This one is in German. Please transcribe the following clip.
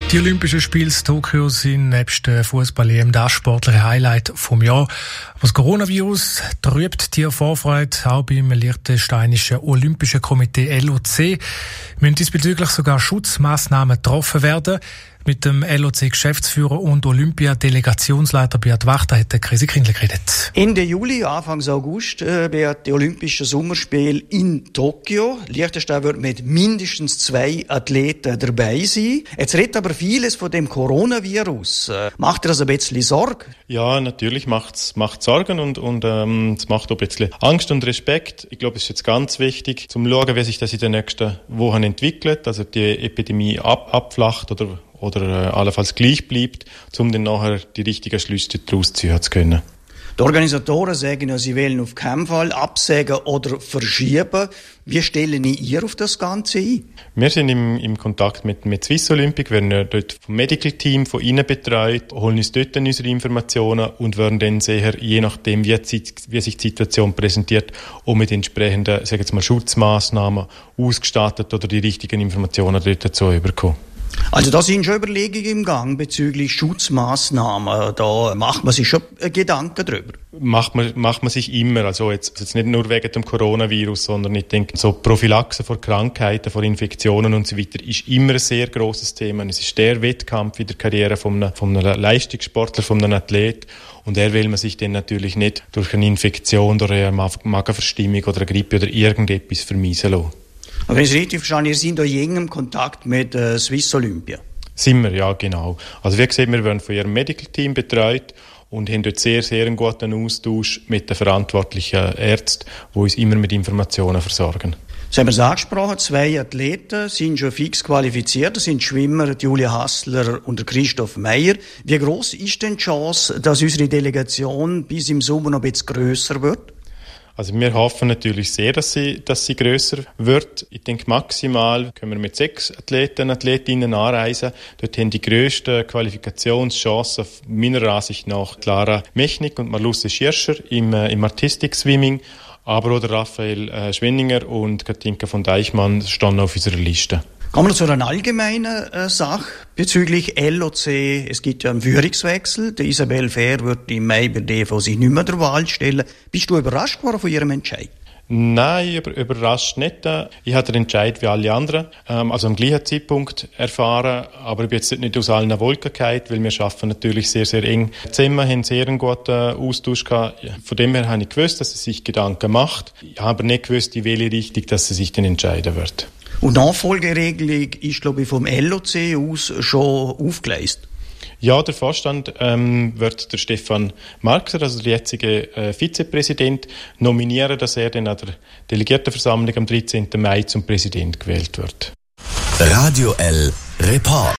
Die Olympischen Spiele in Tokio sind nebst der Fußball-EM das sportliche Highlight vom Jahr. Aber das Coronavirus trübt die Vorfreude auch beim Liechtensteinischen Olympischen Komitee LOC. Müssen diesbezüglich sogar Schutzmaßnahmen getroffen werden. Mit dem LOC-Geschäftsführer und Olympiadelegationsleiter Beat Wachter hat der Krisi Kindle geredet. Ende Juli, Anfang August werden die Olympischen Sommerspiele in Tokio. Liechtenstein wird mit mindestens 2 Athleten dabei sein. Jetzt redet aber vieles von dem Coronavirus. Macht dir das ein bisschen Sorge? Ja, natürlich macht Sorgen und es macht auch ein bisschen Angst und Respekt. Ich glaube, es ist jetzt ganz wichtig, zum schauen, wie sich das in den nächsten Wochen entwickelt, also die Epidemie abflacht oder allenfalls gleich bleibt, um dann nachher die richtigen Schlüsse daraus ziehen zu können. Die Organisatoren sagen ja, sie wollen auf keinen Fall absagen oder verschieben. Wie stellen ihr auf das Ganze ein? Wir sind im Kontakt mit Swiss Olympic, werden ja dort vom Medical Team von ihnen betreut, holen uns dort dann unsere Informationen und werden dann sehr, je nachdem, wie sich die Situation präsentiert, auch mit entsprechenden, sagen wir mal, Schutzmaßnahmen ausgestattet oder die richtigen Informationen dort dazu bekommen. Also da sind schon Überlegungen im Gang bezüglich Schutzmaßnahmen. Da macht man sich schon Gedanken drüber. Macht man sich immer. Also jetzt nicht nur wegen dem Coronavirus, sondern ich denke, so Prophylaxe vor Krankheiten, vor Infektionen und so weiter ist immer ein sehr grosses Thema. Es ist der Wettkampf in der Karriere von einem Leistungssportler, von einem Athlet. Und er will man sich dann natürlich nicht durch eine Infektion oder eine Magenverstimmung oder eine Grippe oder irgendetwas vermiesen lassen. Aber wenn ich es richtig verstanden, ihr seid in engem Kontakt mit Swiss Olympia? Sind wir, ja, genau. Also wie gesagt, wir werden von ihrem Medical Team betreut und haben dort sehr, sehr einen guten Austausch mit den verantwortlichen Ärzten, die uns immer mit Informationen versorgen. Sie haben es angesprochen, 2 Athleten sind schon fix qualifiziert. Das sind die Schwimmer Julia Hassler und Christoph Meyer. Wie gross ist denn die Chance, dass unsere Delegation bis im Sommer noch ein bisschen grösser wird? Also wir hoffen natürlich sehr, dass sie grösser wird. Ich denke, maximal können wir mit 6 Athleten und Athletinnen anreisen. Dort haben die grössten Qualifikationschancen meiner Ansicht nach Clara Mechnik und Marluce Schirscher im Artistic Swimming. Aber auch der Raphael Schwenninger und Katinka von Deichmann stehen auf unserer Liste. Kommen wir zu einer allgemeinen Sache bezüglich LOC. Es gibt ja einen Führungswechsel. Die Isabelle Fehr wird im Mai bei DV sich nicht mehr der Wahl stellen. Bist du überrascht worden von ihrem Entscheid? Nein, überrascht nicht. Ich habe den Entscheid wie alle anderen, also am gleichen Zeitpunkt erfahren, aber ich bin jetzt nicht aus allen Wolken gefallen, weil wir arbeiten natürlich sehr, sehr eng zusammen, haben sehr einen guten Austausch gehabt. Von dem her habe ich gewusst, dass sie sich Gedanken macht. Ich habe aber nicht gewusst, in welche Richtung dass sie sich dann entscheiden wird. Und Nachfolgeregelung ist, glaube ich, vom LOC aus schon aufgeleistet. Ja, der Vorstand wird der Stefan Marxer, also der jetzige Vizepräsident, nominieren, dass er dann an der Delegiertenversammlung am 13. Mai zum Präsident gewählt wird. Radio L Report.